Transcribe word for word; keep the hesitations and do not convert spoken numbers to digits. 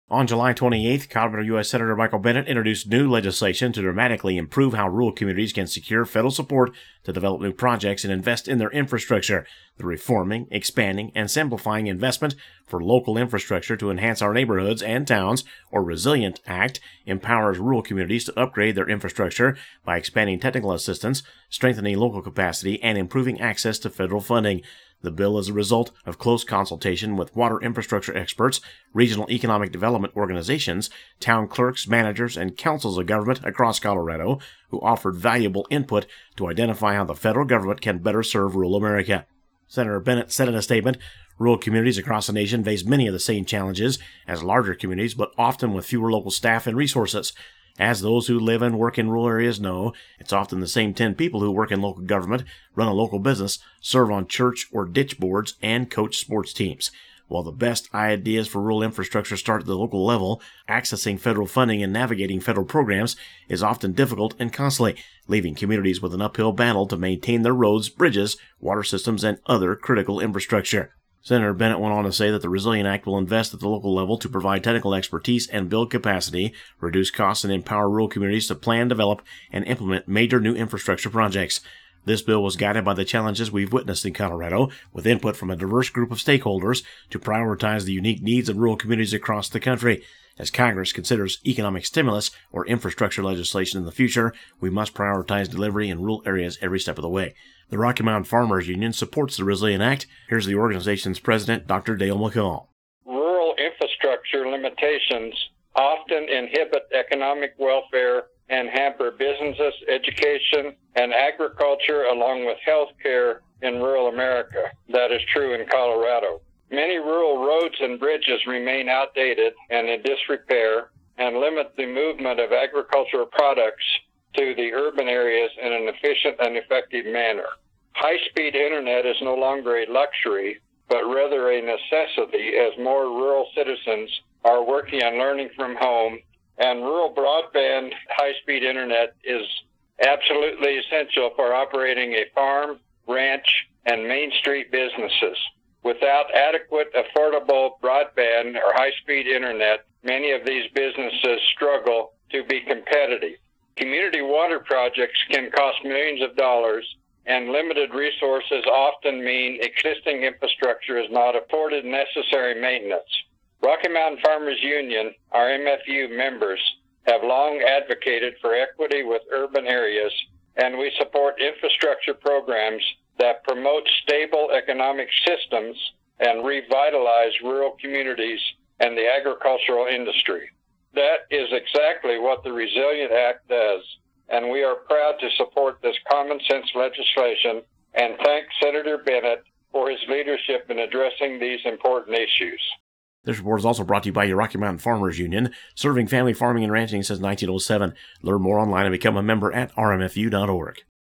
On July twenty-eighth, Colorado U S Senator Michael Bennet introduced new legislation to dramatically improve how rural communities can secure federal support to develop new projects and invest in their infrastructure. The Reforming, Expanding, and Simplifying Investment for Local Infrastructure to Enhance Our Neighborhoods and Towns, or RESILIENT Act, empowers rural communities to upgrade their infrastructure by expanding technical assistance, strengthening local capacity, and improving access to federal funding. The bill is a result of close consultation with water infrastructure experts, regional economic development organizations, town clerks, managers, and councils of government across Colorado, who offered valuable input to identify how the federal government can better serve rural America. Senator Bennet said in a statement, "Rural communities across the nation face many of the same challenges as larger communities, but often with fewer local staff and resources. As those who live and work in rural areas know, it's often the same ten people who work in local government, run a local business, serve on church or ditch boards, and coach sports teams. While the best ideas for rural infrastructure start at the local level, accessing federal funding and navigating federal programs is often difficult and costly, leaving communities with an uphill battle to maintain their roads, bridges, water systems, and other critical infrastructure." Senator Bennet went on to say that the RESILIENT Act will invest at the local level to provide technical expertise and build capacity, reduce costs, and empower rural communities to plan, develop, and implement major new infrastructure projects. This bill was guided by the challenges we've witnessed in Colorado, with input from a diverse group of stakeholders to prioritize the unique needs of rural communities across the country. As Congress considers economic stimulus or infrastructure legislation in the future, we must prioritize delivery in rural areas every step of the way. The Rocky Mountain Farmers Union supports the RESILIENT Act. Here's the organization's president, Doctor Dale McCall. Rural infrastructure limitations often inhibit economic welfare and hamper businesses, education, and agriculture, along with health care in rural America. That is true in Colorado. Many rural roads and bridges remain outdated and in disrepair and limit the movement of agricultural products to the urban areas in an efficient and effective manner. High-speed internet is no longer a luxury, but rather a necessity as more rural citizens are working and learning from home, and rural broadband high-speed internet is absolutely essential for operating a farm, ranch, and Main Street businesses. Without adequate, affordable broadband or high-speed internet, many of these businesses struggle to be competitive. Community water projects can cost millions of dollars, and limited resources often mean existing infrastructure is not afforded necessary maintenance. Rocky Mountain Farmers Union, our M F U members, have long advocated for equity with urban areas, and we support infrastructure programs that promote stable economic systems and revitalize rural communities and the agricultural industry. That is exactly what the RESILIENT Act does, and we are proud to support this common sense legislation and thank Senator Bennet for his leadership in addressing these important issues. This report is also brought to you by your Rocky Mountain Farmers Union, serving family farming and ranching since nineteen oh seven. Learn more online and become a member at R M F U dot org.